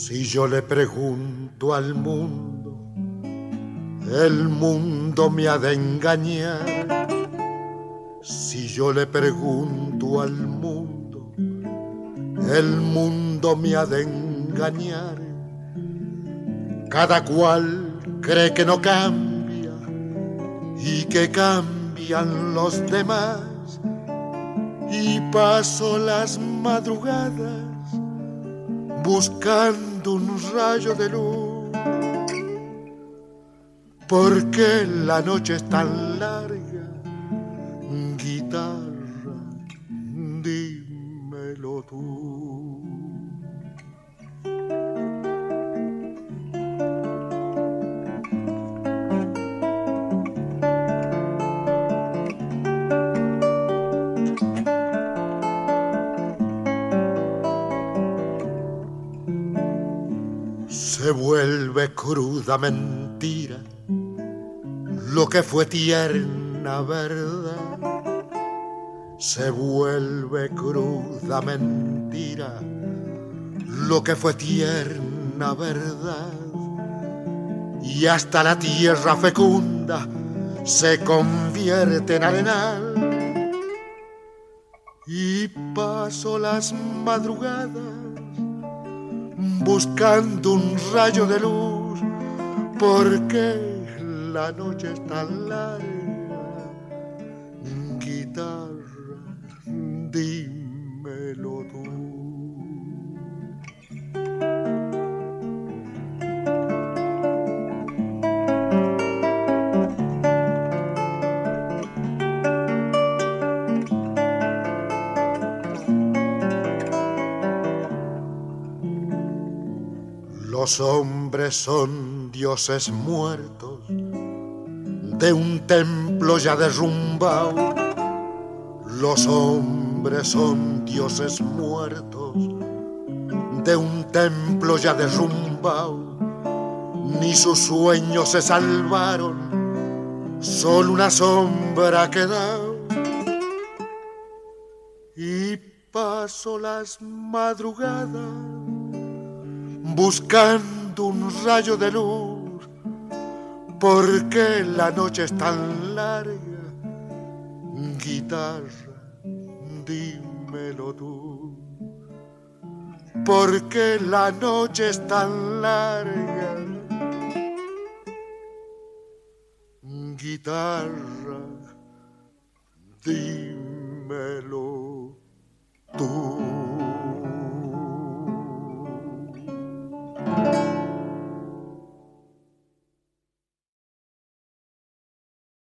Si yo le pregunto al mundo, el mundo me ha de engañar. Si yo le pregunto al mundo, el mundo me ha de engañar. Cada cual cree que no cambia y que cambian los demás. Y paso las madrugadas buscando un rayo de luz, porque la noche es tan larga. Guitarra, dímelo tú. Se vuelve cruda mentira lo que fue tierna verdad. Se vuelve cruda mentira lo que fue tierna verdad. Y hasta la tierra fecunda se convierte en arenal. Y paso las madrugadas buscando un rayo de luz, porque la noche es tan larga. Guitarra, dímelo tú. Los hombres son dioses muertos de un templo ya derrumbado. Los hombres son dioses muertos de un templo ya derrumbado. Ni sus sueños se salvaron, solo una sombra ha quedado. Y paso las madrugadas buscando un rayo de luz, porque la noche es tan larga. Guitarra, dímelo tú, porque la noche es tan larga. Guitarra,